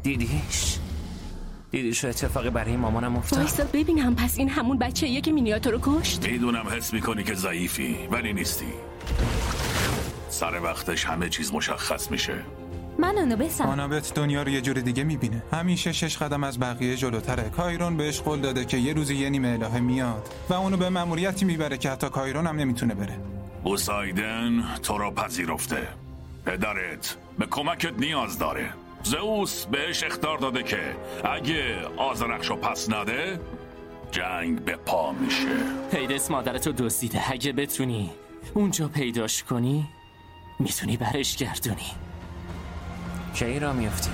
دیدیش اتفاقی برای مامانم افتاد؟ وایسا ببینم، پس این همون بچه‌ایه که مینیاتو رو کشت؟ میدونم حس میکنی که ضعیفی ولی نیستی. سر وقتش همه چیز مشخص میشه. من آنوبتم. آنوبت دنیا رو یه جور دیگه میبینه. همیشه 6 قدم از بقیه جلوتره. کایرون بهش قول داده که یه روزی یه نیمه الهه میاد و اونو به مأموریتی میبره که حتی کایرون هم نمیتونه بره. پوسایدن تو رو پذیرفته. پدرت به کمکت نیاز داره. زئوس بهش اخطار داده که اگه آذرخشو پس نده جنگ به پا میشه. هیدس مادرتو دزدیده. اگه بتونی اونجا پیداش کنی میتونی برش گردونی. کی را میافتی؟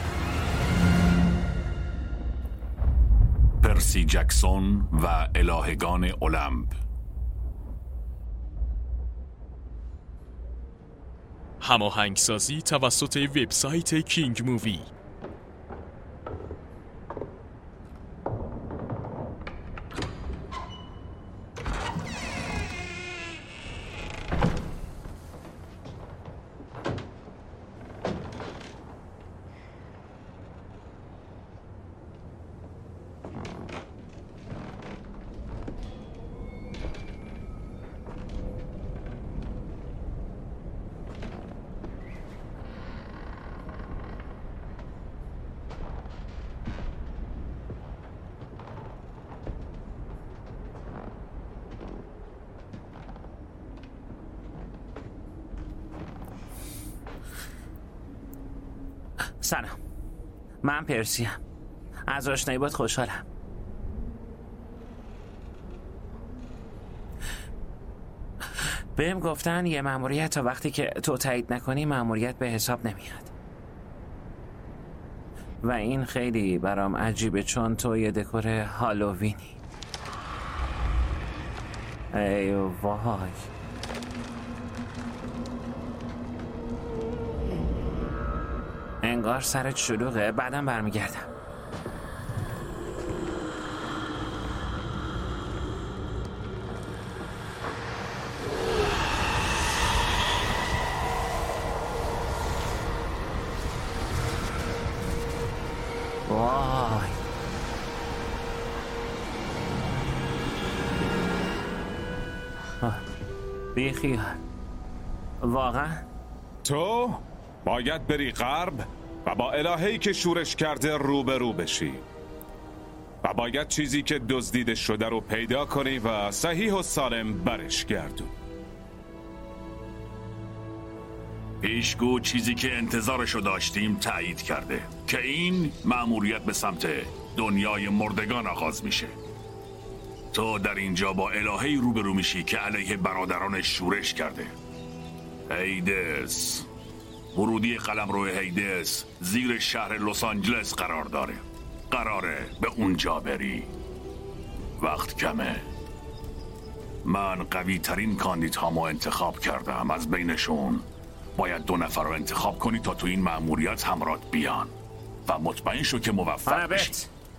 پرسی جکسون و الهگان المپ. هماهنگسازی توسط وبسایت کینگ مووی. سلام، من پرسیم. از آشنایی باید خوشحالم. بهم گفتن یه مأموریت تا وقتی که تو تایید نکنی مأموریت به حساب نمیاد و این خیلی برام عجیبه چون تو یه دکور هالووینی. ای وای، انگار سرت شلوغه. بعدم برمیگردم. وای، بیخیال. واقعا تو باید بری غرب و با الهه‌ای که شورش کرده روبرو بشی و باید چیزی که دزدیده شده رو پیدا کنی و صحیح و سالم برش گردون. پیشگو چیزی که انتظارشو داشتیم تایید کرده که این مأموریت به سمت دنیای مردگان آغاز میشه. تو در اینجا با الهه‌ای روبرو میشی که علیه برادرانش شورش کرده. هیدس. ورودی قلمرو هیدس زیر شهر لس آنجلس قرار داره. قراره به اونجا بری. وقت کمه. من قوی ترین کاندیدهامو انتخاب کردم. از بینشون باید 2 نفر رو انتخاب کنی تا تو این مأموریت همراهت بیان و مطمئن شو که موفق بشی.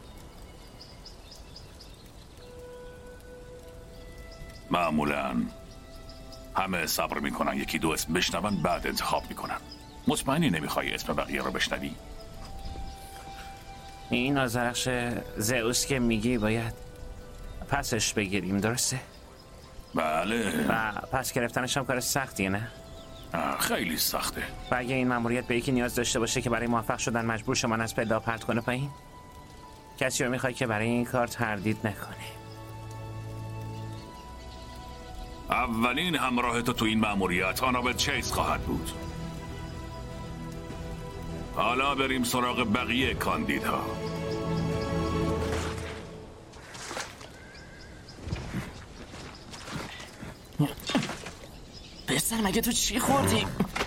معمولاً همه صبر میکنن یکی 2 اسم بشنون بعد انتخاب میکنن. مطمئنی نمیخوای اسم بقیه رو بشنوی؟ این آذرخش زئوس که میگی باید پسش بگیریم، درسته؟ بله. و پس گرفتنش هم کار سختیه، نه؟ خیلی سخته. و اگه این مأموریت به یکی نیاز داشته باشه که برای موفق شدن مجبور شما از پلا پرت کنه پایین، کسی رو میخوای که برای این کار تردید نکنه. اولین همراه تو این مأموریت آنابت چیز خواهد بود. حالا بریم سراغ بقیه کاندیدها. پسر مگه تو چی خوردی؟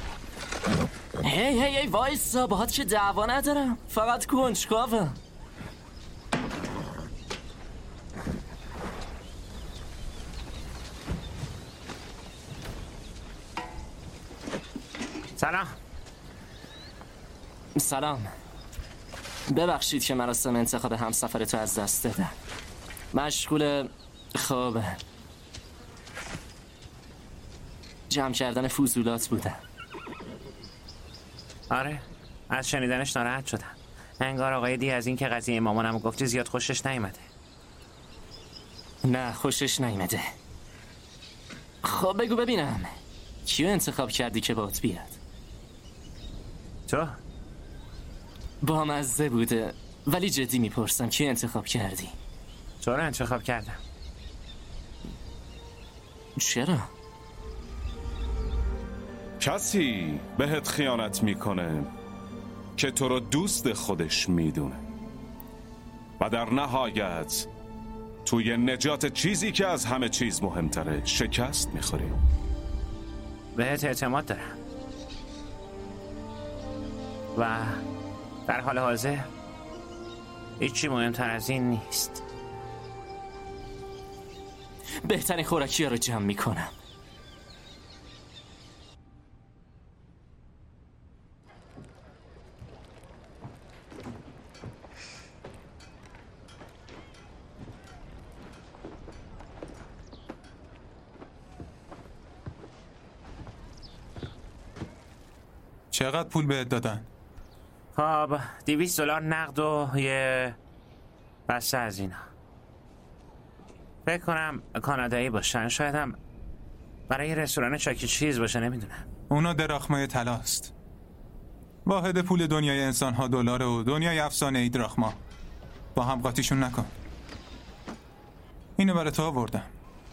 هی وایسا، باهات که دعوا ندارم، فقط کنجکاوم. سلام. ببخشید که مراسم انتخاب همسفرتو از دست دادم. مشغول جمع کردن فضولات بودم. آره، از شنیدنش ناراحت شدم. انگار آقای دی از این که قضیه مامانم گفتی زیاد خوشش نیومده. نه خوشش نیومده. خب بگو ببینم کیو انتخاب کردی که باهات بیاد؟ تو؟ با مزه بوده، ولی جدی میپرسم کیو انتخاب کردی؟ تو رو انتخاب کردم. چرا؟ کسی بهت خیانت میکنه که تو رو دوست خودش میدونه و در نهایت توی نجات چیزی که از همه چیز مهمتره شکست میخوری. بهت اعتماد دارم و در حال حاضر هیچی مهمتر از این نیست. بهترین خوراکی ها رو جمع میکنم. چقدر پول بهت دادن؟ خب $200 نقد و یه بسته از اینا. فکر کنم کانادایی باشن، شاید هم برای رستوران چاکی چیز باشه، نمیدونم. اونا دراخمای طلاست. واحد پول دنیای انسان ها دلاره و دنیای افسانه ای دراخما. با هم قاطیشون نکن. اینو برای تو آوردم.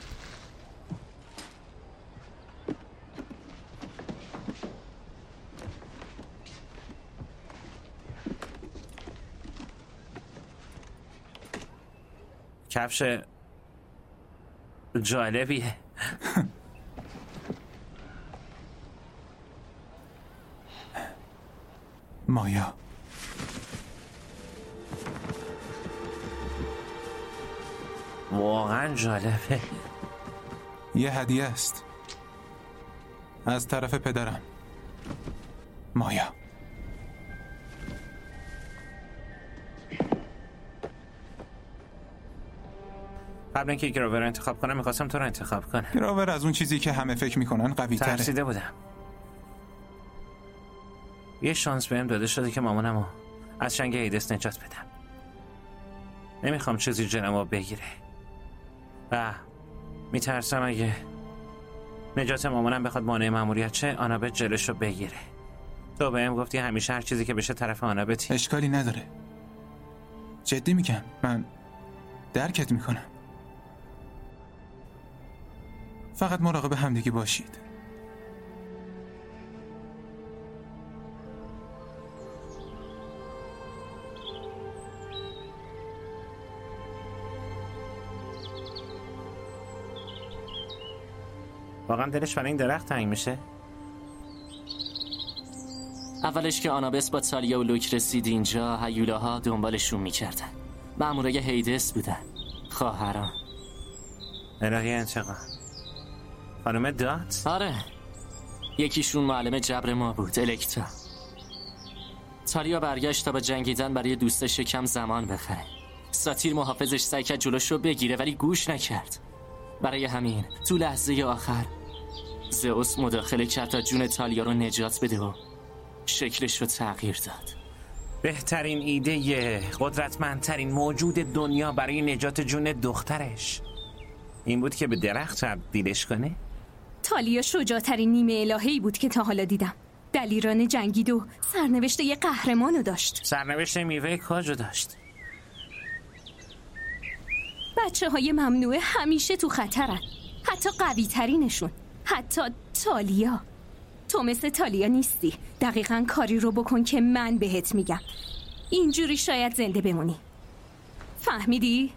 کفش جالبیه. مایا واقعا جالبه. یه هدیه است از طرف پدرم. مایا قبل اینکه گراور رو انتخاب کنم میخواستم تو رو انتخاب کنم. گراور از اون چیزی که همه فکر میکنن قوی تره. ترسیده بودم. یه شانس بهم داده شده که مامانمو از چنگ هیدس نجات بدم. نمیخوام چیزی جنمو بگیره و میترسم اگه نجات مامانم بخواد مانع مأموریت شه آنابت جلوشو بگیره. تو بهم گفتی همیشه هر چیزی که بشه طرف آنابتی. اشکالی نداره، جدی میگم، من درکت میکنم. فقط مراقب همدیگه باشید. واقعا دلش برای این درخت تنگ میشه؟ اولش که آنابس با تالیا و لوک رسید اینجا هیولاها دنبالشون میکردن. مأمورای هیدس بودن، خواهران. الهی انتقام. خانم دات؟ آره، یکیشون معلم جبر ما بود، الکتا. تالیا برگشت تا با جنگیدن برای دوستش کم زمان بخره. ساتیر محافظش سعی کرد جلوش رو بگیره ولی گوش نکرد. برای همین تو لحظه آخر زئوس مداخله کرد تا جون تالیا رو نجات بده و شکلش رو تغییر داد. بهترین ایده قدرتمندترین موجود دنیا برای نجات جون دخترش این بود که به درخت تبدیلش کنه؟ تالیا شجاعترین نیمه الهه‌ای بود که تا حالا دیدم. دلیرانه جنگید و سرنوشت یه قهرمانو داشت. سرنوشت میوه کاجو داشت. بچه‌های ممنوعه همیشه تو خطرن، حتی قوی ترینشون، حتی تالیا. تو مثل تالیا نیستی. دقیقاً کاری رو بکن که من بهت میگم. اینجوری شاید زنده بمونی. فهمیدی؟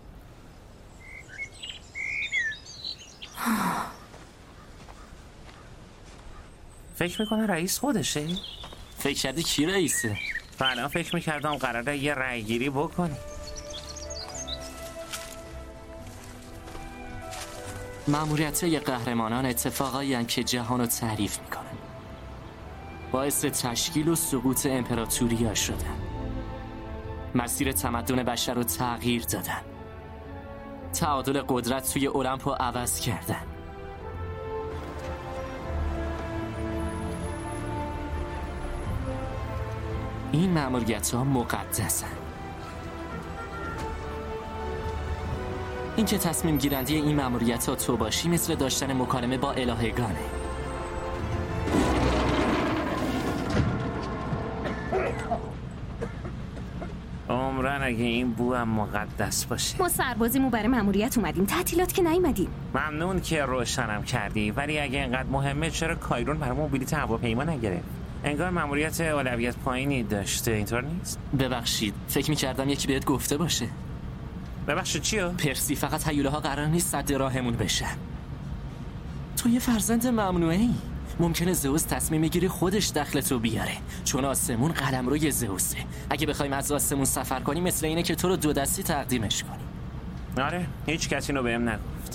فکر میکنه رئیس خودشه؟ فکر کردی کی رئیسه؟ فعلا فکر میکردم قراره یه رأی گیری بکنی. مأموریت‌های قهرمانان اتفاقایی هستند که جهانو تعریف میکنن. باعث تشکیل و سقوط امپراتوریا شدن. مسیر تمدن بشر رو تغییر دادن. تعادل قدرت توی المپ رو عوض کردن. این مأموریت‌ها مقدسن. این که تصمیم گیرنده این مأموریت‌ها تو باشی مثل داشتن مکالمه با الهگانه. عمرن اگه این بو هم مقدس باشه. ما سربازیمو برای مأموریت اومدیم، تعطیلات که نیومدیم. ممنون که روشنم کردی، ولی اگه اینقدر مهمه چرا کایرون برامون بلیط هواپیما نگرفت؟ انگار مأموریت اولویت پایینی داشته، اینطور نیست؟ ببخشید، فکر می‌کردم یکی بهت گفته باشه. ببخشید چیو؟ پرسی، فقط هیولاها قرار نیست سد راهمون بشن. تو یه فرزند ممنوعه‌ای. ممکنه زئوس تصمیم بگیره خودش دخلتو بیاره، چون آسمون قلمروی زئوسه. اگه بخوایم از آسمون سفر کنیم مثل اینه که تو رو 2 دستی تقدیمش کنیم. آره، هیچ کسی اینو بهم نگفت.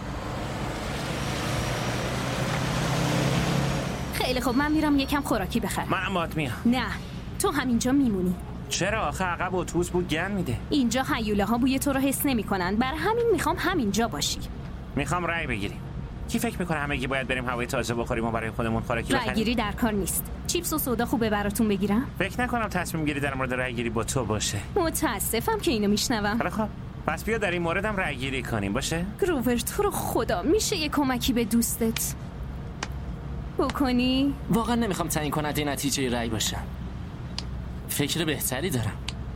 خیلی خب، من میرم یکم خوراکی بخرم. من بات میام. نه، تو همینجا میمونی. چرا؟ آخه عقب اتوبوس بود گن میده. اینجا هیولاها بوی تو رو حس نمی‌کنن، برای همین میخوام همینجا باشی. میخوام رأی بگیریم. کی فکر میکنه همگی باید بریم هوای تازه بخوریم و برای خودمون خوراکی بخریم؟ رأیگیری در کار نیست. چیپس و سودا خوبه براتون بگیرم؟ فکر نکنم تصمیم گیری در مورد رأیگیری با تو باشه. متاسفم که اینو میشنوم. حالا خب، پس بیا در این موردم رأیگیری کنیم، باشه؟ گروور، تو رو خدا میشه یه کمکی به دوستت بکنی؟ واقعا نمیخوام تعیین کننده نتیجه رأی باشم. فکر بهتری دارم.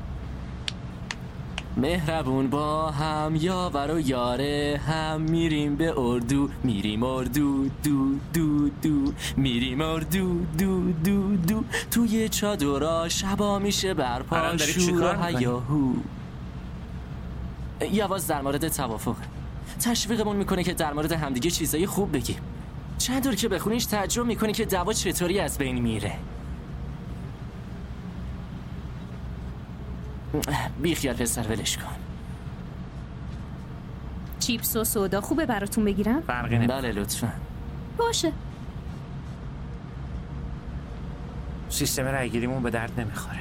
مهربون با هم یاور و یاره هم، میریم به اردو، میریم اردو دو دو دو، میریم اردو دو دو دو، توی چادرها شبا میشه برپا شور و هیاهو. یه آواز در مورد توافقه، تشویقمون میکنه که در مورد همدیگه چیزای خوب بگیم. چند دور که بخونیش تعجب میکنی که دعوا چطوری از بین میره. بی خیال پسر، ولش کن. چیپس و سودا خوبه براتون بگیرم؟ فرقی نمیکنه. بله لطفا. باشه. سیستم رأیگیریمون به درد نمیخوره.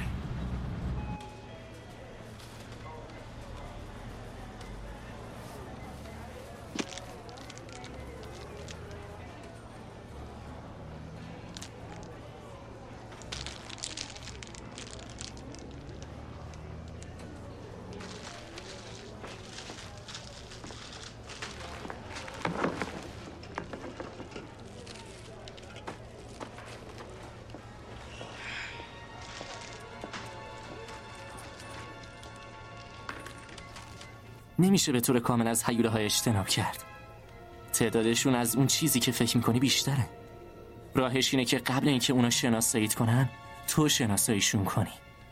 نمیشه به طور کامل از هیولاها اجتناب کرد. تعدادشون از اون چیزی که فکر میکنی بیشتره. راهش اینه که قبل اینکه اونا شناساییت کنن تو شناساییشون کنی.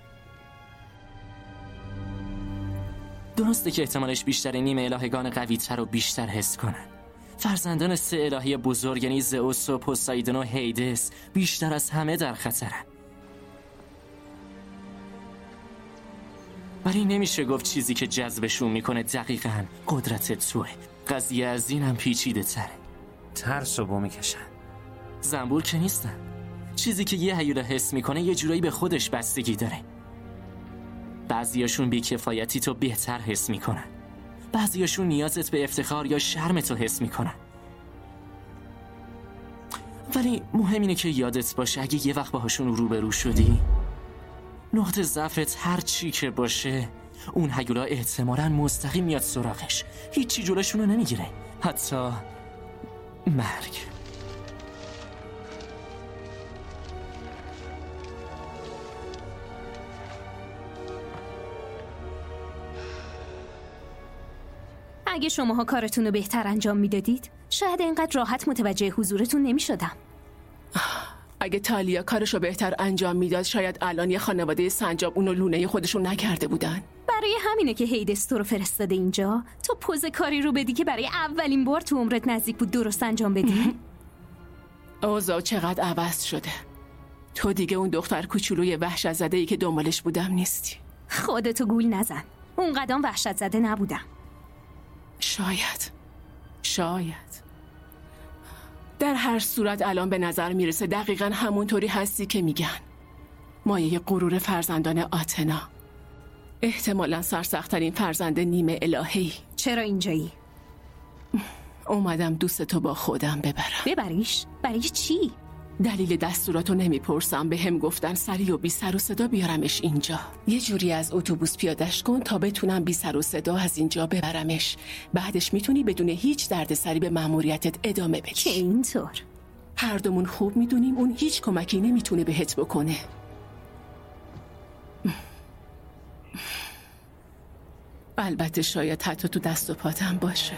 درسته که احتمالش بیشتره نیمه الهگان قوی‌تر رو بیشتر حس کنن. فرزندان 3 الهه بزرگ یعنی زئوس و پوسایدون و هیدس بیشتر از همه در خطرن. ولی نمیشه گفت چیزی که جذبشون میکنه دقیقاً قدرت توه. قضیه از این هم پیچیده تره. ترس و بو میکشن. زنبور که نیستن. چیزی که یه هیولا حس میکنه یه جورایی به خودش بستگی داره. بعضیاشون بی‌کفایتی تو بهتر حس میکنن. بعضیاشون نیازت به افتخار یا شرم تو حس میکنن. ولی مهم اینه که یادت باشه اگه یه وقت باهاشون روبرو شدی، نقطه ضعفت هر چی که باشه، اون هیولا احتمالاً مستقیم میاد سراغش. هیچی جلوشونو نمیگیره، حتی مرگ. اگه شماها کارتون رو بهتر انجام میدادید شاید اینقدر راحت متوجه حضورتون نمیشدم. اگه تالیا کارشو بهتر انجام میداد شاید الان یه خانواده سنجاب اونو لونه خودشون نکرده بودن. برای همینه که هیدس تو رو فرستاده اینجا، تو پوز کاری رو بدی که برای اولین بار تو عمرت نزدیک بود درست انجام بدی. اوضاع چقدر عوض شده. تو دیگه اون دختر کوچولوی وحشت زده‌ای که دنبالش بودم نیستی. خودتو گول نزن، اون قدم وحشت زده نبودم. شاید در هر صورت الان به نظر میرسه دقیقاً همونطوری هستی که میگن. مایه غرور فرزندان آتنا، احتمالاً سرسخت‌ترین فرزند نیمه الهی. چرا اینجایی؟ اومدم دوستتو با خودم ببرم. ببریش؟ برای چی؟ دلیل دستوراتو نمیپرسم، به هم گفتن سریع و بی سر و صدا بیارمش اینجا. یه جوری از اتوبوس پیادش کن تا بتونم بی سر و صدا از اینجا ببرمش. بعدش میتونی بدون هیچ دردسری به مأموریتت ادامه بدی. که اینطور؟ هر دومون خوب میدونیم اون هیچ کمکی نمیتونه بهت بکنه. البته شاید حتی تو دست و پاتم باشه.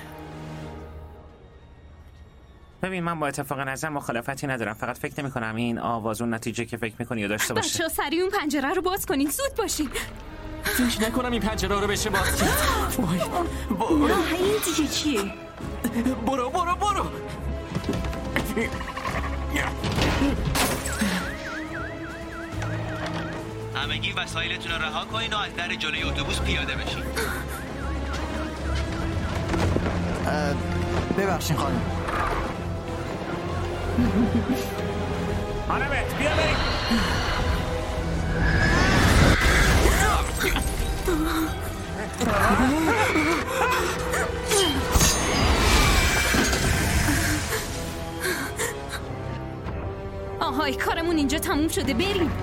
ببین من با اتفاق نظر مخالفتی ندارم، فقط فکر نمی‌کنم این آواز اون نتیجه که فکر می‌کنی داشته باشه. بچه‌ها سریع اون پنجره رو باز کنین، زود باشین. فکر نکنم این پنجره رو بشه باز کرد. نه این دیگه چیه؟ برو همگی وسایلتون رو رها کنین و از در جلوی اتوبوس پیاده بشین. ببخشین خانم. آنمت بیا بریم. آهای کارمون اینجا تموم شده، بریم.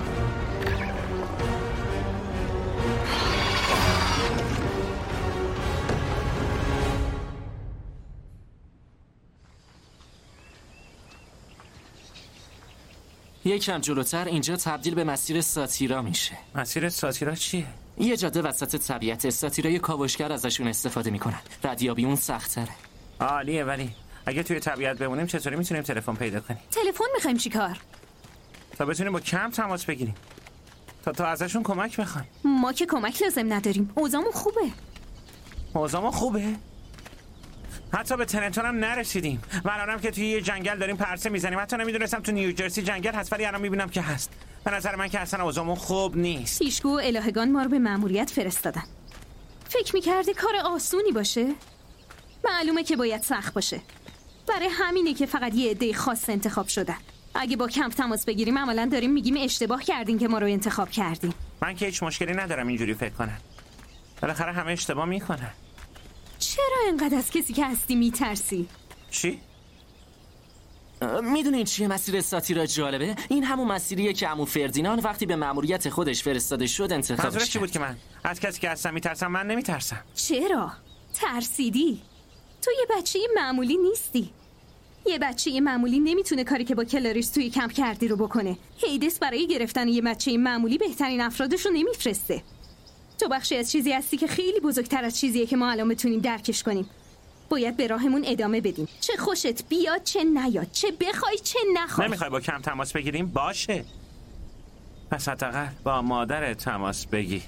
یکم جلوتر اینجا تبدیل به مسیر ساتیرا میشه. مسیر ساتیرا چیه؟ یه جاده وسط طبیعت، ساتیرای کاوشگر ازشون استفاده میکنن. ردیابی اون سخت‌تره. عالیه، ولی اگه توی طبیعت بمونیم چطوری میتونیم تلفن پیدا کنیم؟ تلفن میخوایم چیکار؟ تا بتونیم با کمپ تماس بگیریم. تا ازشون کمک بخوایم. ما که کمک لازم نداریم. اوضاعمون خوبه. اوضاعمون خوبه؟ حتی به ترنتون هم نرسیدیم. من الانم که توی یه جنگل داریم پرسه میزنیم. حتی نمیدونستم تو نیوجرسی جنگل هست، ولی الان میبینم که هست. به نظر من که اصلا اوضاعمون خوب نیست. پیشگو و الهگان ما رو به مأموریت فرستادن. فکر میکردی کار آسونی باشه؟ معلومه که باید سخت باشه. برای همینه که فقط یه عده خاص انتخاب شدن. اگه با کمپ تماس بگیریم عملاً داریم میگیم اشتباه کردین که ما رو انتخاب کردیم. من که هیچ مشکلی ندارم اینجوری فکر کنن. بالاخره همه اشتباه میکنن. چرا اینقدر از کسی که هستی میترسی؟ چی؟ میدونین چیه مسیر ساتیرا جالبه؟ این همون مسیریه که عمو فردیناند وقتی به مأموریت خودش فرستاده شد انتخابش کرد. منظورش چی بود که من از کسی که هستم میترسم؟ من نمیترسم. چرا؟ ترسیدی؟ تو یه بچه معمولی نیستی. یه بچه معمولی نمیتونه کاری که با کلاریس توی کمپ کردی رو بکنه. هیدس برای گرفتن یه بچه معمولی بهترین افرادش رو نمیفرسته. تو بخشی از چیزی هستی که خیلی بزرگتر از چیزیه که ما الان بتونیم درکش کنیم. باید به راهمون ادامه بدیم. چه خوشت بیاد چه نیاد، چه بخوای چه نخوای. نمیخوای با کم تماس بگیریم؟ باشه. پس حداقل با مادر تماس بگیر.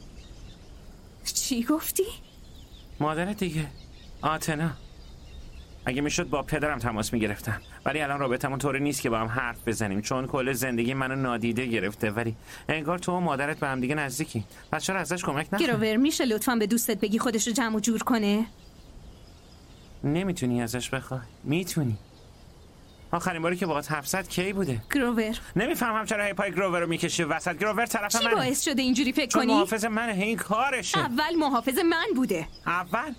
چی گفتی؟ مادر دیگه، آتنا. اگه میشد با پدرم تماس میگرفتم، ولی الان رابطمون طوری نیست که با هم حرف بزنیم، چون کل زندگی منو نادیده گرفته. ولی انگار تو و مادرت به هم دیگه نزدیکی. پس چرا ازش کمک نکنی؟ گروور میشه لطفاً به دوستت بگی خودش رو جمع و جور کنه؟ نمیتونی ازش بخوای؟ میتونی. آخرین باری که باهات حرف زد کی بوده؟ گروور. نمیفهمم چرا هی پای گروور رو میکشی وسط. گروور طرف منه. چی باعث شده اینجوری فکر کنی؟ چون محافظ منه، این کارشه. اول محافظ من بوده. اول؟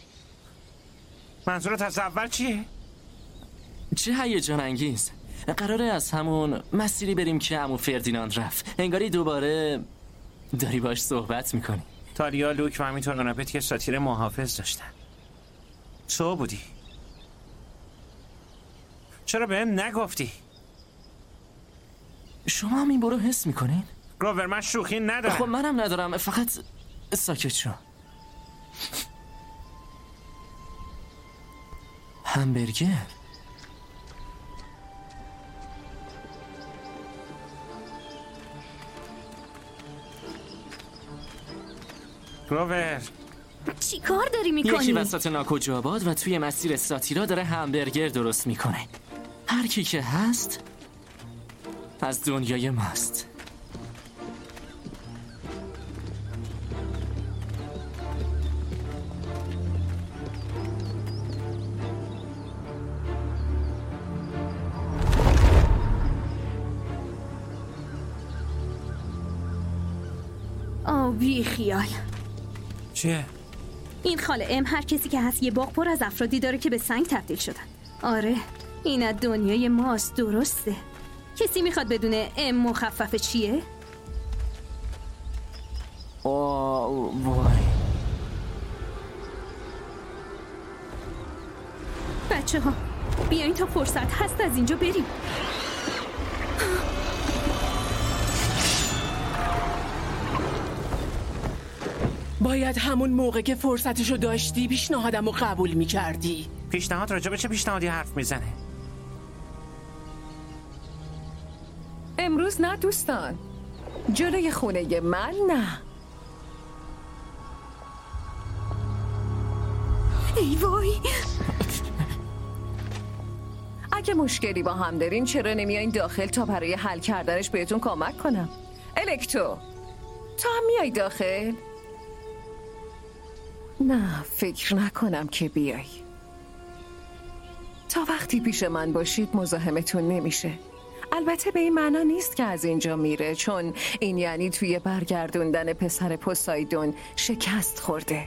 منظورت از اول چیه؟ چه هیجان انگیز. قراره از همون مسیری بریم که عمو فردیناند رفت. انگاری دوباره داری باش صحبت میکنی. تالیا، لوک و همینطور اونپت که ساتیر محافظ داشتن. تو بودی. چرا بهم نگفتی؟ شما هم این برو حس میکنین؟ گروور من شوخی ندارم. خب منم ندارم، فقط ساکت شو. همبرگر؟ گروور چی کار داری میکنی؟ یکی وسط ناکجاباد و توی مسیر ساتیرا داره همبرگر درست میکنه. هر کی که هست از دنیای ماست. بی خیال. چیه؟ این خاله ام هر کسی که هست یه باغ پر از افرادی داره که به سنگ تبدیل شدن. آره این از دنیای ماست، درسته. کسی میخواد بدونه ام مخفف چیه؟ وای. بچه ها بیاین تا فرصت هست از اینجا بریم. باید همون موقع که فرصتشو داشتی پیشنهادمو قبول میکردی. پیشنهاد راجع به چه پیشنهادی حرف میزنه؟ امروز نه دوستان، جلوی خونه من نه. ای وای، اگه مشکلی با هم دارین چرا نمیایین داخل تا برای حل کردنش بهتون کمک کنم؟ الکترو، تو هم میای داخل؟ نه فکر نکنم که بیای. تا وقتی پیش من باشید مزاحمتون نمیشه. البته به این معنا نیست که از اینجا میره، چون این یعنی توی برگردوندن پسر پوسایدون شکست خورده.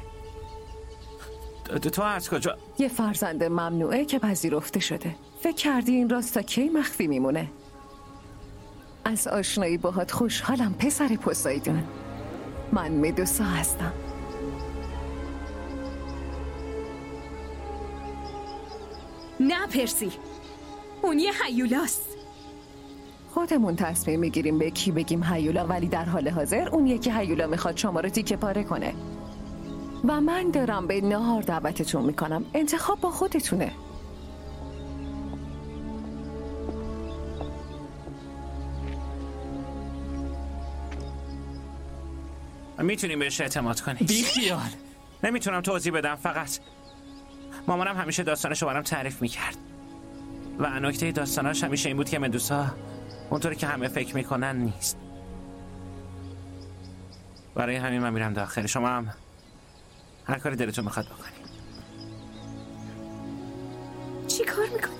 تو از کجا؟ یه فرزند ممنوعه که پذیرفته شده. فکر کردی این راست تا کی مخفی میمونه؟ از آشنایی باهات خوشحالم پسر پوسایدون. من مدوسا هستم. نه پرسی، اون یه هیولاست. خودمون تصمیم میگیریم به کی بگیم هیولا، ولی در حال حاضر اون یکی هیولا میخواد شما رو تیکه پاره کنه و من دارم به نهار دعوتتون میکنم. انتخاب با خودتونه. میتونیم بهش اعتماد کنیم. بیخیال. نمیتونم توضیح بدم، فقط مامانم همیشه داستانشو برام تعریف میکرد و نکته داستاناش همیشه این بود که مدوسا اونطوری که همه فکر میکنن نیست. برای همین من میرم داخل. شما هم هر کاری دلتون میخواد بکنید. چی کار میکنی؟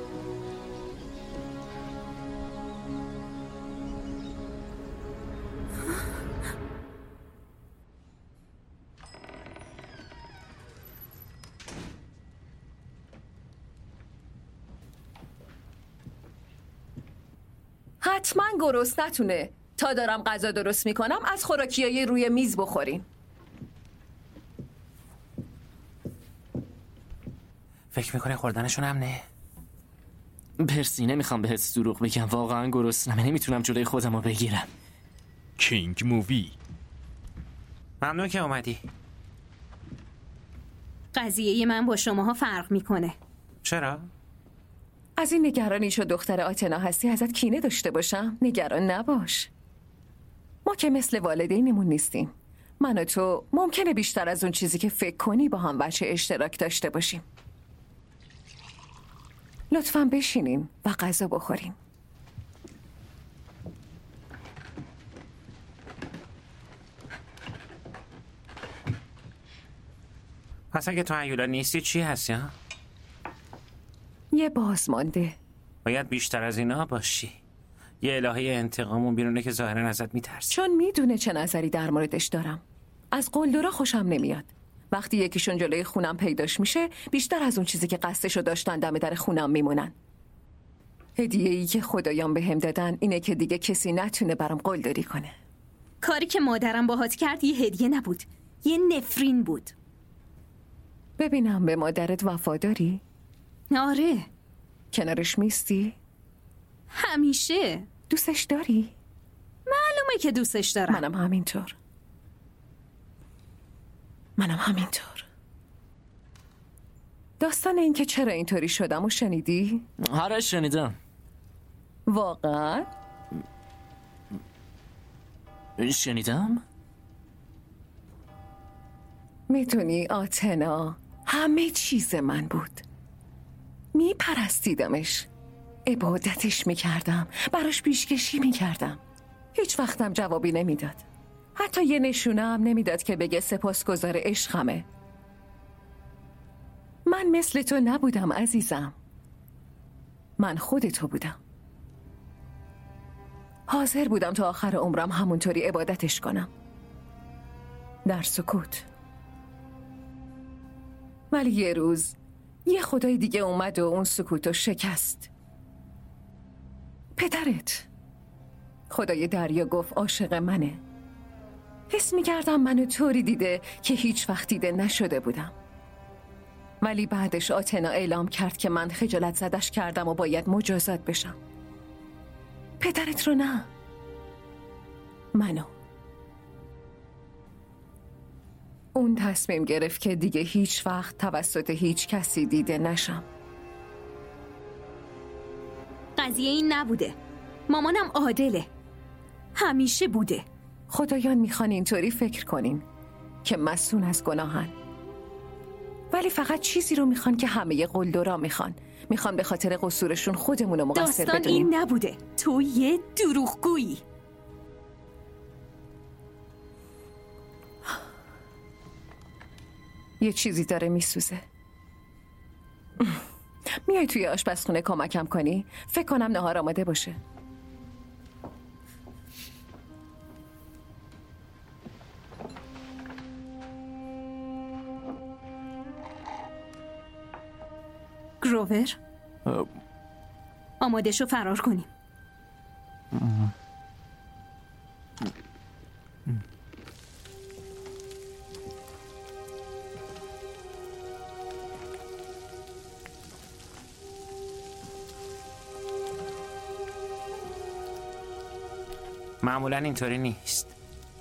حتما گرسنتونه. تا دارم غذا درست میکنم از خوراکیای روی میز بخورین. فکر میکنی خوردنشون هم نه؟ پرسی نمیخوام بهت دروغ بگم، واقعا گرسنمه، نمیتونم جلوی خودم رو بگیرم. کینگ مووی. ممنون که اومدی. قضیه من با شماها فرق میکنه. چرا؟ از این نگرانی شو دختر آتنا هستی ازت کینه داشته باشم؟ نگران نباش. ما که مثل والدینمون نیستیم. من و تو ممکنه بیشتر از اون چیزی که فکر کنی با هم بچه اشتراک داشته باشیم. لطفاً بشینین و غذا بخورین. پس اگه تو هیولا نیستی چی هستی ها؟ یه بازمانده. باید بیشتر از اینا باشی. یه الهه انتقامون بیرونه که ظاهرا ازت میترسی. چون میدونه چه نظری در موردش دارم. از قلدرا خوشم نمیاد. وقتی یکیشون جلوی خونم پیداش میشه بیشتر از اون چیزی که قصدشو داشتن دم در خونم میمونن. هدیه‌ای که خدایان بهم دادن اینه که دیگه کسی نتونه برام قلدری کنه. کاری که مادرم باهات کرد یه هدیه نبود، یه نفرین بود. ببینم به مادرت وفاداری؟ آره. کنارش میستی؟ همیشه. دوستش داری؟ معلومه که دوستش دارم. منم همینطور. داستان این که چرا اینطوری شدم و شنیدی؟ آره شنیدم. واقعا؟ شنیدم؟ میدونی آتنا همه چیز من بود. میپرستیدمش، عبادتش میکردم، براش پیشکشی میکردم. هیچ وقتم جوابی نمیداد. حتی یه نشونه هم نمیداد که بگه سپاسگزار عشقمه. من مثل تو نبودم عزیزم. من خود تو بودم. حاضر بودم تا آخر عمرم همونطوری عبادتش کنم، در سکوت. ولی یه روز یه خدای دیگه اومد و اون سکوتو شکست. پدرت. خدای دریا گفت عاشق منه. حس می‌کردم منو طوری دیده که هیچ وقت دیده نشده بودم. ولی بعدش آتنا اعلام کرد که من خجالت زدش کردم و باید مجازات بشم. پدرت رو نه، منو. اون تصمیم گرفت که دیگه هیچ وقت توسط هیچ کسی دیده نشم. قضیه این نبوده. مامانم عادله. همیشه بوده. خدایان میخوان اینطوری فکر کنین که مسئول از گناهن، ولی فقط چیزی رو میخوان که همه قلدرا میخوان به خاطر قصورشون خودمون رو مقصر بدونیم. داستان این نبوده. تو یه دروغگویی. یه چیزی داره میسوزه. میای توی آشپزخونه کمکم کنی؟ فکر کنم نهار آماده باشه. گروور، آماده شو فرار کنیم. معمولا اینطوری نیست.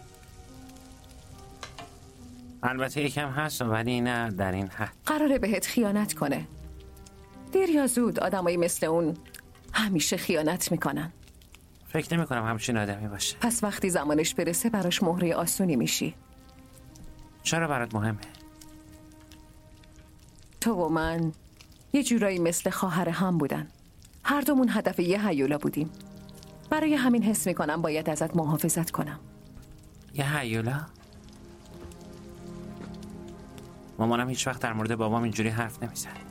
البته یکم هست ولی نه در این حد. قراره بهت خیانت کنه. دیر یا زود آدمایی مثل اون همیشه خیانت میکنن. فکر نمی کنم همچین آدمی باشه. پس وقتی زمانش برسه براش مهره آسونی میشی. چرا برات مهمه؟ تو و من یه جورایی مثل خواهر هم بودن. هر دومون هدف یه هیولا بودیم. برای همین حس میکنم باید ازت محافظت کنم. یه هیولا؟ مامانم هیچ وقت در مورد بابام اینجوری حرف نمیزد.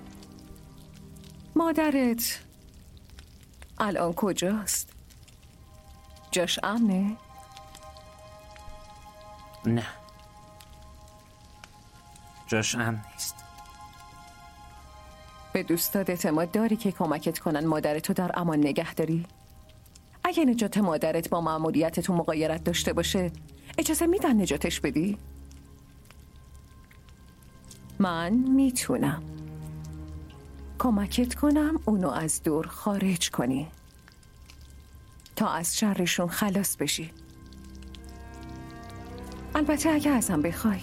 مادرت الان کجاست؟ جاش امنه؟ نه، جاش امن نیست. به دوستات اعتماد داری که کمکت کنن مادرتو در امان نگه داری؟ اگه نجات مادرت با مأموریتتو مغایرت داشته باشه اجازه میدن نجاتش بدی؟ من میتونم کمکت کنم اونو از دور خارج کنی تا از شرشون خلاص بشی. البته اگه ازم بخوای.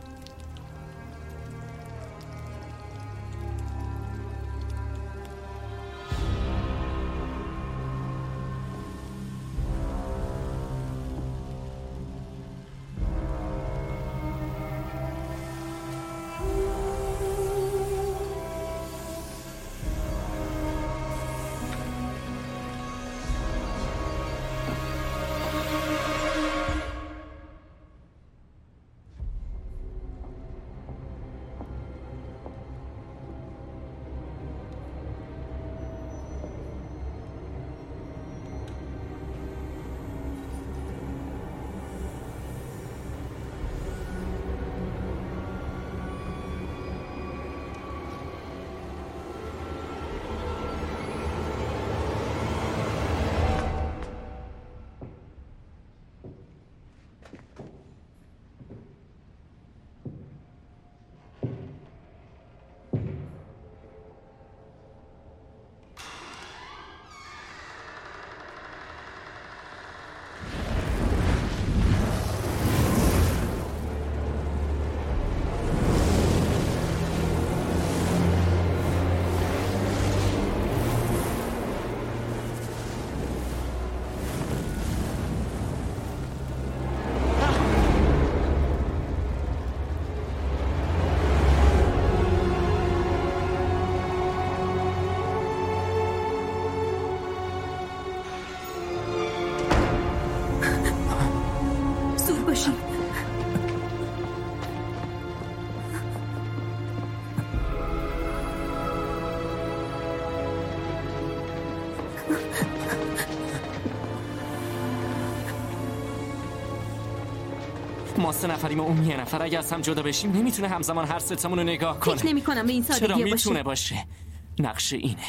ما 3 نفریم و اون 1 نفر. اگه از هم جدا بشیم نمیتونه همزمان هر ستامون رو نگاه کنه. فکر نمی کنم به این سادگی چرا باشه. میتونه باشه؟ نقشه اینه.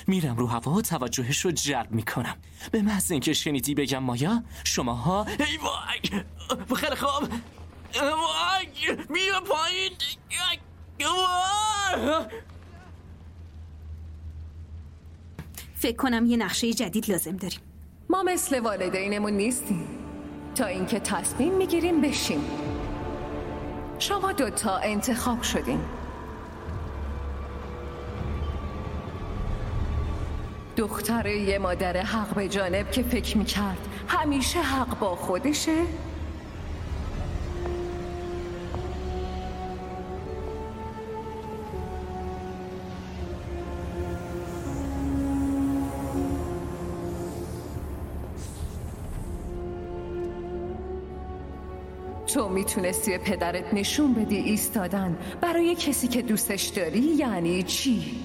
میرم رو هوا و توجهش رو جلب میکنم. به محض اینکه شنیدی بگم مایا، شماها ای وای، خیلی خوب، وای بیا پایین. فکر کنم یه نقشه جدید لازم داریم. ما مثل والدینمون نیستیم تا اینکه تصمیم میگیریم بشیم. شما دوتا انتخاب شدین. دختر یه مادر حق به جانب که فکر میکرد همیشه حق با خودشه، تو میتونستی به پدرت نشون بدی ایستادن برای کسی که دوستش داری یعنی چی؟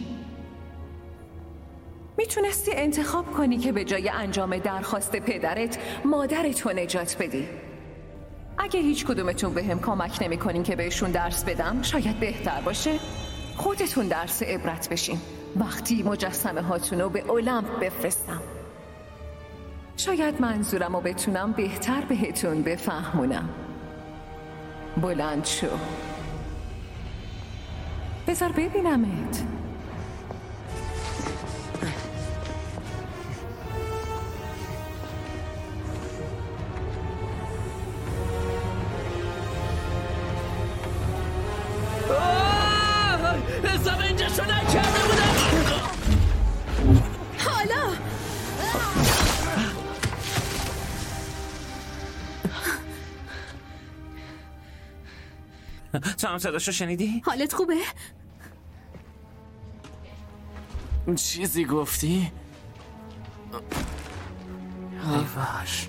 میتونستی انتخاب کنی که به جای انجام درخواست پدرت مادرت رو نجات بدی. اگه هیچ کدومتون بهم کمک نمی‌کنین که بهشون درس بدم، شاید بهتر باشه خودتون درس عبرت بشین وقتی مجسمه هاتون رو به المپ بفرستم. شاید منظورم رو بتونم بهتر بهتون بفهمونم. بلند شو، بذار ببینمت. حساب اینجا شو نکرده بودم. حالا تو هم صداشو شنیدی؟ حالت خوبه؟ چیزی گفتی؟ حیواش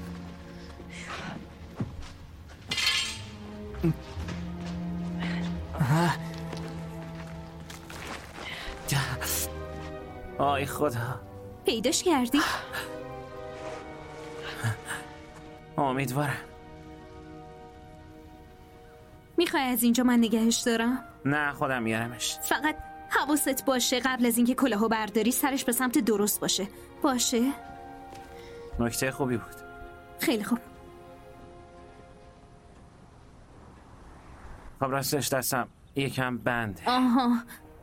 آی خدا، پیداش کردی؟ امیدوارم. میخوای از اینجا من نگهش دارم؟ نه خودم میارمش. فقط حواست باشه قبل از اینکه کلاهو برداری سرش به سمت درست باشه. باشه؟ نکته خوبی بود. خیلی خوب. خب راستش دستم یکم بنده. آها.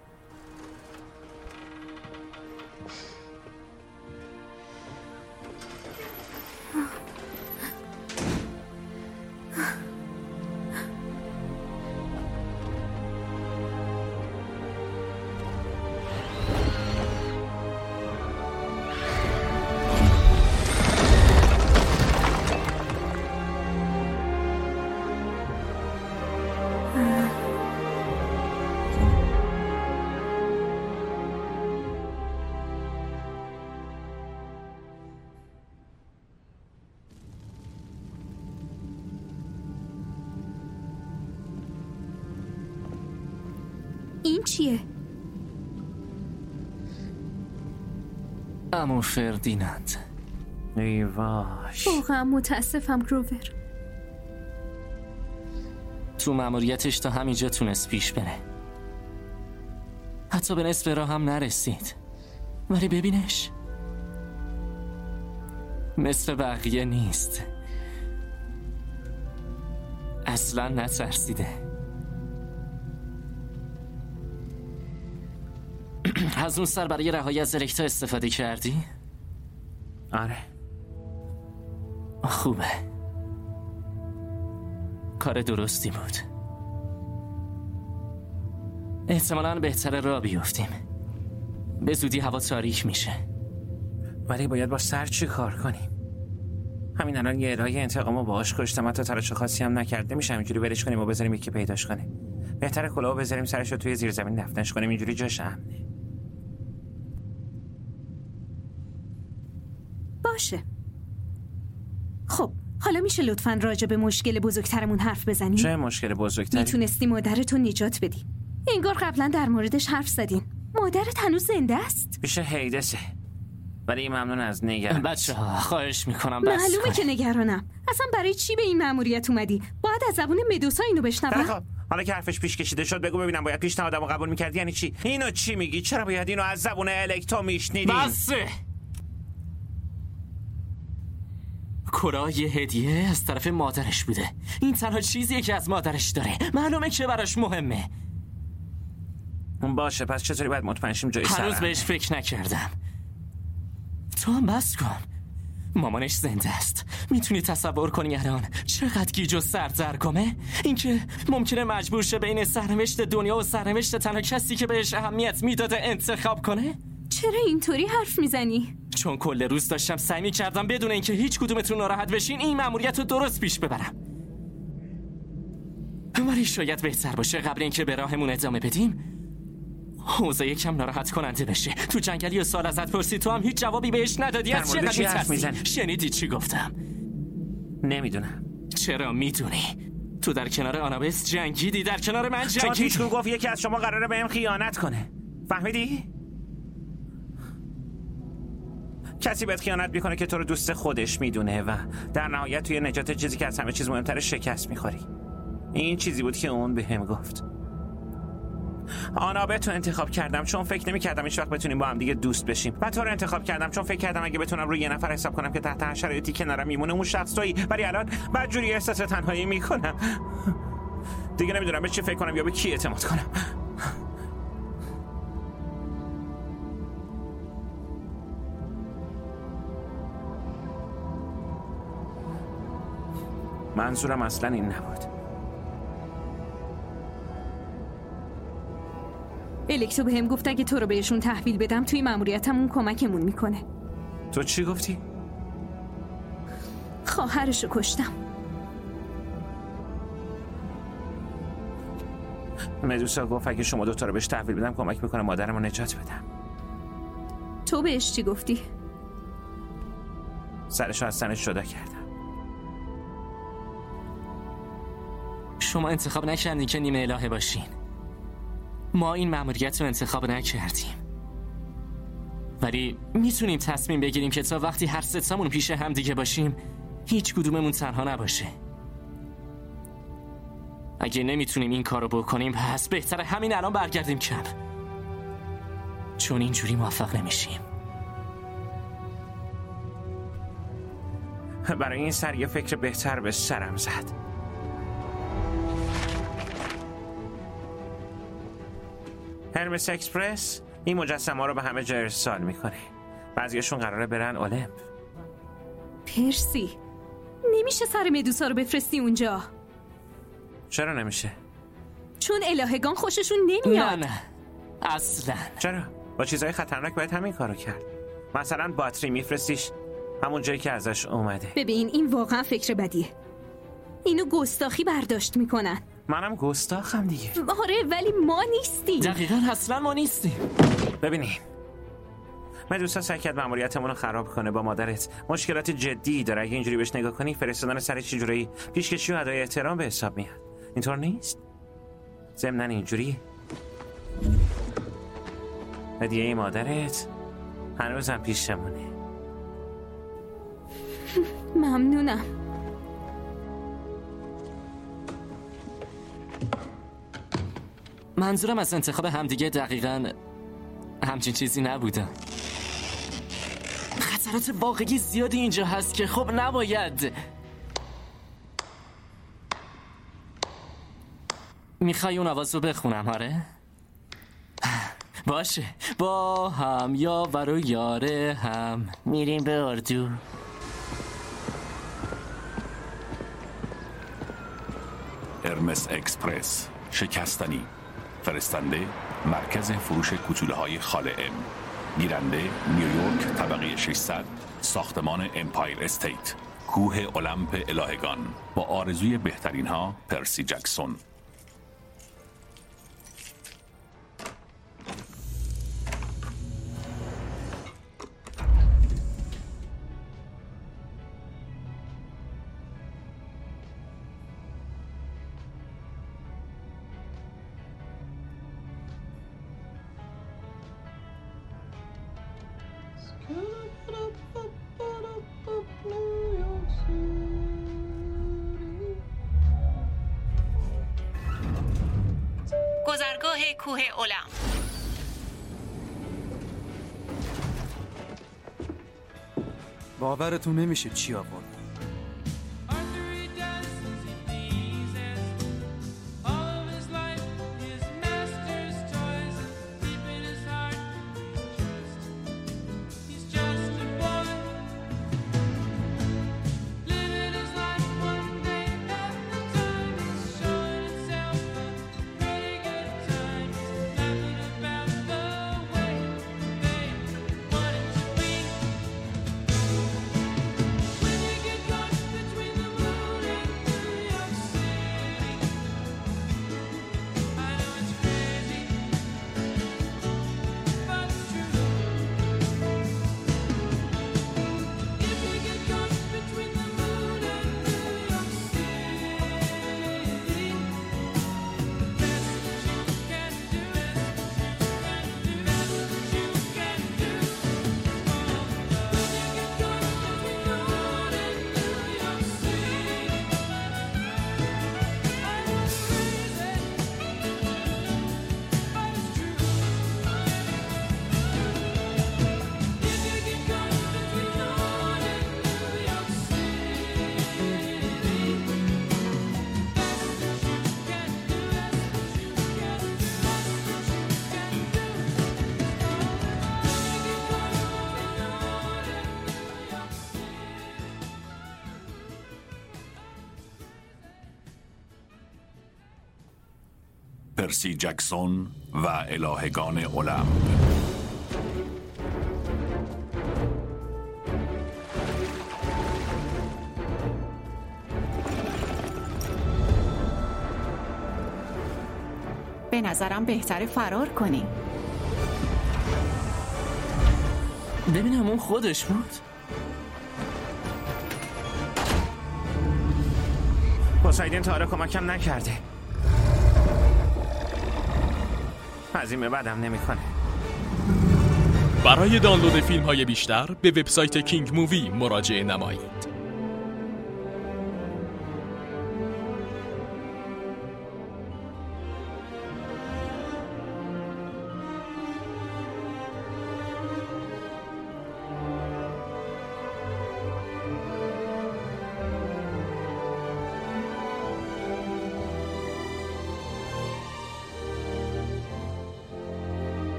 این چیه؟ عمو فردیناند. ای واش، واقعا متاسفم گروور. تو مأموریتش تا همینجا تونست پیش بره، حتی به نصف راه هم نرسید، ولی ببینش مثل بقیه نیست. اصلا نترسیده. از اون سر برای رهایی از الکتا استفاده کردی؟ آره. خوبه، کار درستی بود. احتمالاً بهتره راه بیفتیم، به زودی هوا تاریک میشه. ولی باید با سر چی کار کنیم؟ همین الان یه الهی انتقامو باهاش کشتم، حتی تلاش خاصی هم نکرده. میشه همینجوری ولش کنیم و بذاریم یکی پیداش کنه؟ بهتره کلاهو بذاریم سرش رو توی زیر زمین دفنش کنیم، اینجوری جاش امنه. باشه. خب حالا میشه لطفاً راجع به مشکل بزرگترمون حرف بزنیم؟ چه مشکل بزرگتری؟ میتونستی مادرتو نجات بدی. انگار قبلا در موردش حرف زدین. مادرت هنوز زنده است؟ پیش هیدسه، ولی ممنون از نگران. بچه‌ها خواهش میکنم بس معلومه کنید. که نگرانم. اصلا برای چی به این مأموریت اومدی؟ باید از زبون مدوسا اینو بشنوم. حالا که حرفش پیش کشیده شد بگو ببینم باید پیشنهادمو قبول میکردی یعنی چی؟ اینو چی میگی؟ چرا باید اینو از زبون الکتو میشنیدی؟ بسه! کلاه یه هدیه از طرف مادرش بوده. این تنها چیزیه که از مادرش داره. معلومه که براش مهمه. باشه پس چطوری باید مطمئن شیم جای سرم؟ هنوز بهش فکر نکردم. تو هم بس کن. مامانش زنده است. میتونی تصور کنی الان چقدر گیج و سردرگمه؟ اینکه ممکنه مجبور شه بین سرنوشت دنیا و سرنوشت تنها کسی که بهش اهمیت میداده انتخاب کنه؟ چرا اینطوری حرف میزنی؟ چون کل روز داشتم سعی میکردم بدون اینکه هیچ کدومتون ناراحت بشین این مأموریت رو درست پیش ببرم. ولی شاید بهتر باشه قبل اینکه به راهمون ادامه بدیم حوزه یکم ناراحت کننده بشه. تو جنگلی و سال ازت پرسی تو هم هیچ جوابی بهش ندادی. از چقدر میترسی؟ شنیدی چی گفتم؟ نمیدونم. چرا میدونی؟ تو در کنار آنابس جنگیدی، در کنار من جنگیدی. چون هیچکو گفت یکی از شما قراره بهم خیانت کنه. فهمیدی؟ کسی بهت خیانت میکنه که تو رو دوست خودش میدونه و در نهایت توی نجات چیزی که از همه چیز مهمتره شکست میخوری. این چیزی بود که اون بهم گفت. آنابت رو انتخاب کردم چون فکر نمی‌کردم هیچ وقت بتونیم با هم دیگه دوست بشیم. و تو رو انتخاب کردم چون فکر کردم اگه بتونم روی یه نفر حساب کنم که تحت هر شرایطی کنارم میمونه اون شخص تویی. ولی الان بدجوری احساس تنهایی میکنم. دیگه نمیدونم به چی فکر کنم یا به کی اعتماد کنم. منظورم اصلا این نبود. الکتو بهم گفت اگه تو رو بهشون تحویل بدم توی مأموریتمون کمکمون میکنه. تو چی گفتی؟ خواهرشو کشتم. مدوسا گفت اگه شما دوتا رو بهش تحویل بدم کمک میکنه مادرمو نجات بدم. تو بهش چی گفتی؟ سرشو از تنش جدا کردم. شما انتخاب نکردین که نیمه الهه باشین. ما این مأموریت رو انتخاب نکردیم. ولی میتونیم تصمیم بگیریم که تا وقتی هر ستامون پیش هم دیگه باشیم هیچ کدوممون تنها نباشه. اگه نمیتونیم این کارو بکنیم پس بهتره همین الان برگردیم کمپ. چون اینجوری موفق نمیشیم. برای این سر یه فکر بهتر به سرم زد. هرمس اکسپرس این مجسمه رو به همه جا ارسال میکنه. بعضیشون قراره برن المپ. پرسی نمیشه سر مدوسا رو بفرستی اونجا. چرا نمیشه؟ چون الهگان خوششون نمیاد. نه اصلا. چرا؟ با چیزهای خطرناک باید همین کارو کرد. مثلا باتری میفرستیش همون جایی که ازش اومده. ببین این واقعا فکر بدیه. اینو گستاخی برداشت میکنن. منم گستاخم دیگه. آره ولی ما نیستیم. دقیقاً اصلا ما نیستیم. ببینیم مدوسا سعی کرد مأموریتمون رو خراب کنه. با مادرت مشکلات جدی داره. اگه اینجوری بهش نگاه کنی فرستادن سر چه جوری پیشکشی و ادای احترام به حساب میاد. اینطور نیست؟ ضمناً اینجوری هدیه مادرت هنوزم پیشمونه. ممنونم. منظورم از انتخاب همدیگه دقیقاً همچین چیزی نبوده. خطرات واقعی زیادی اینجا هست که خب نباید. میخوای اون آواز رو بخونم؟ آره؟ باشه. با هم یاور و یاره هم میریم به اردو. هرمس اکسپرس شکستنی. فرستنده مرکز فروش کوچوله‌های خاله ام. گیرنده نیویورک طبقه 600 ساختمان امپایر استیت کوه المپ الهگان. با آرزوی بهترین ها پرسی جکسون. گذرگاه کوه اولم. باورتون نمیشه چی آورد. پرسی جکسون و الهگان اولمپ. به نظرم بهتره فرار کنیم. ببینم اون خودش بود. پوسایدن تا حالا کمکم نکرده. از این به بعدم نمیکنه. برای دانلود فیلم‌های بیشتر به وبسایت کینگ مووی مراجعه نمایید.